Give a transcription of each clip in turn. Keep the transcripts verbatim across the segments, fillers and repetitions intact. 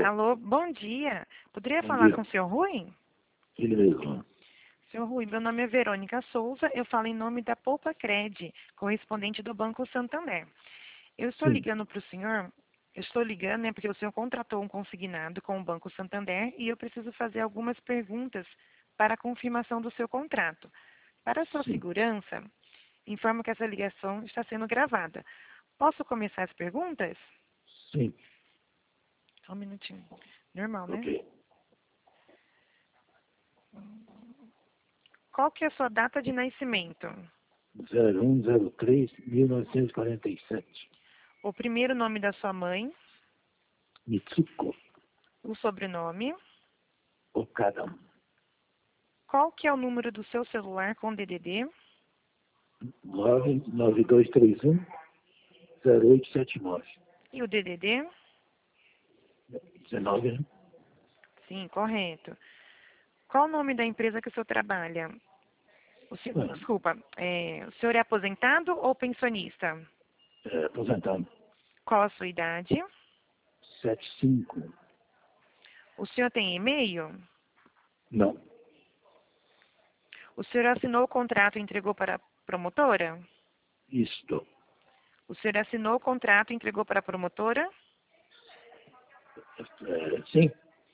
Alô, bom dia. Poderia Bom falar dia. com o senhor Rui? Ele mesmo. Senhor Rui, meu nome é Verônica Souza, eu falo em nome da Poupa Cred, correspondente do Banco Santander. Eu estou Sim. ligando para o senhor, eu estou ligando, né, porque o senhor contratou um consignado com o Banco Santander e eu preciso fazer algumas perguntas para a confirmação do seu contrato. Para a sua Sim. segurança, informo que essa ligação está sendo gravada. Posso começar as perguntas? Sim. Só um minutinho. Normal, né? Ok. Qual que é a sua data de nascimento? zero um zero três mil novecentos e quarenta e sete. O primeiro nome da sua mãe, Mitsuko o sobrenome. Okada. Qual que é o número do seu celular com D D D? nove nove dois três um zero oito sete nove. E o D D D? dezenove, né? Sim, correto. Qual o nome da empresa que o senhor trabalha? O senhor, Ah, desculpa, é, o senhor é aposentado ou pensionista? é, aposentado. Qual a sua idade? setenta e cinco. O senhor tem e-mail? Não. O senhor assinou o contrato e entregou para a promotora? Isto. O senhor assinou o contrato e entregou para a promotora? É, sim.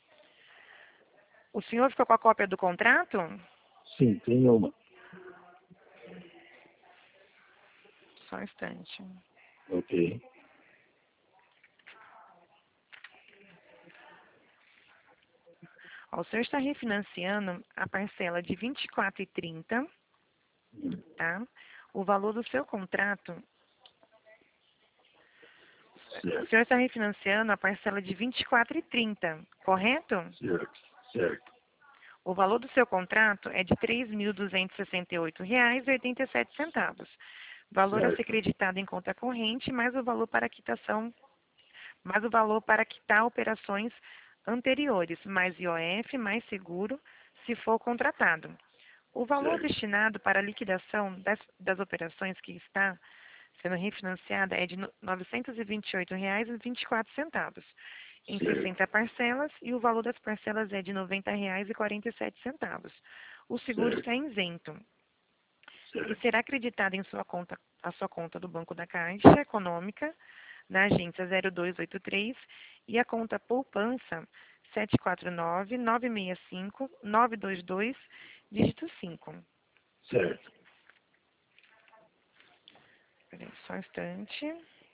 O senhor ficou com a cópia do contrato? Sim, tem uma. Só um instante. Ok. Ó, o senhor está refinanciando a parcela de vinte e quatro reais e trinta centavos, Hum, tá? O valor do seu contrato, o Certo. senhor está refinanciando a parcela de vinte e quatro reais e trinta centavos, correto? Certo. Certo. O valor do seu contrato é de três mil duzentos e sessenta e oito reais e oitenta e sete centavos. Valor a ser Certo. creditado em conta corrente, mais o valor para quitação, mais o valor para quitar operações anteriores, mais I O F, mais seguro, se for contratado. O valor Certo. destinado para a liquidação das, das operações que está sendo refinanciada é de no- novecentos e vinte e oito reais e vinte e quatro centavos, em Certo. sessenta parcelas, e o valor das parcelas é de noventa reais e quarenta e sete centavos. O seguro Certo. está isento e Certo. será acreditado em sua conta, a sua conta do Banco da Caixa Econômica, na agência zero dois oito três, e a conta poupança sete quatro nove, nove seis cinco, nove dois dois, dígito cinco. Certo. Peraí, só um instante.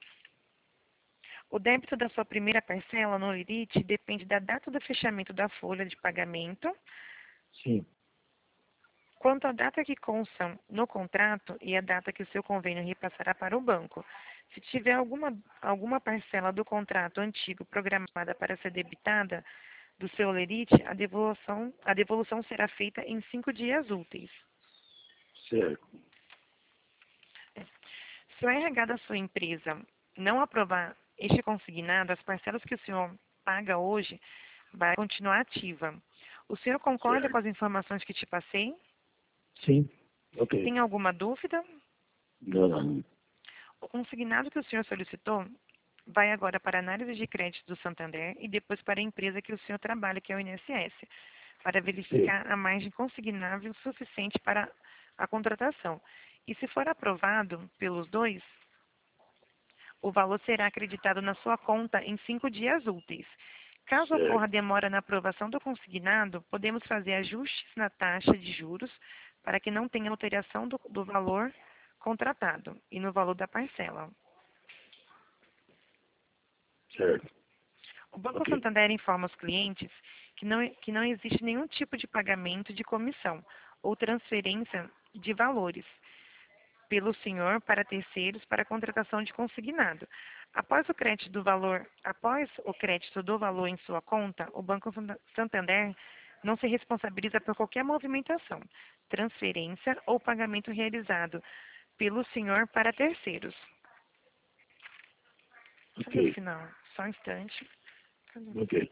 O débito da sua primeira parcela no Lerite depende da data do fechamento da folha de pagamento, Sim. quanto à data que consta no contrato e a data que o seu convênio repassará para o banco. Se tiver alguma, alguma parcela do contrato antigo programada para ser debitada do seu Lerite, a devolução, a devolução será feita em cinco dias úteis. Certo. Se o R H da sua empresa não aprovar este consignado, as parcelas que o senhor paga hoje vai continuar ativa. O senhor concorda com Certo. as informações que te passei? Sim. Ok. Tem alguma dúvida? Não, não. O consignado que o senhor solicitou vai agora para a análise de crédito do Santander e depois para a empresa que o senhor trabalha, que é o I N S S, para Sim. verificar a margem consignável suficiente para a contratação. E se for aprovado pelos dois, o valor será acreditado na sua conta em cinco dias úteis. Caso ocorra Certo. demora na aprovação do consignado, podemos fazer ajustes na taxa de juros para que não tenha alteração do, do valor contratado e no valor da parcela. Certo. O Banco Ok. Santander informa os clientes que não, que não existe nenhum tipo de pagamento de comissão ou transferência de valores pelo senhor para terceiros para a contratação de consignado. Após o crédito do valor, após o crédito do valor em sua conta, o Banco Santander não se responsabiliza por qualquer movimentação, transferência ou pagamento realizado pelo senhor para terceiros. Cadê o Ok. final? Só um instante. Cadê? Ok.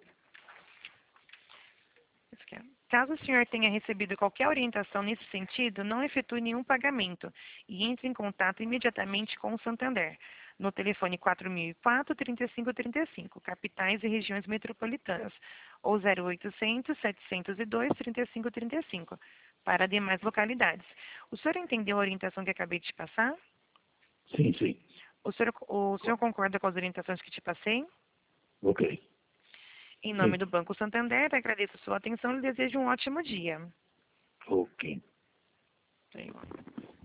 Isso aqui, ó. Caso o senhor tenha recebido qualquer orientação nesse sentido, não efetue nenhum pagamento e entre em contato imediatamente com o Santander. no telefone quatro mil e quatro, trinta e cinco trinta e cinco, capitais e regiões metropolitanas, ou zero oitocentos, setecentos e dois, trinta e cinco trinta e cinco, para demais localidades. O senhor entendeu a orientação que acabei de te passar? Sim, sim. O senhor, o senhor concorda com as orientações que te passei? Ok. Em nome Sim. do Banco Santander, agradeço a sua atenção e desejo um ótimo dia. Ok. Senhor.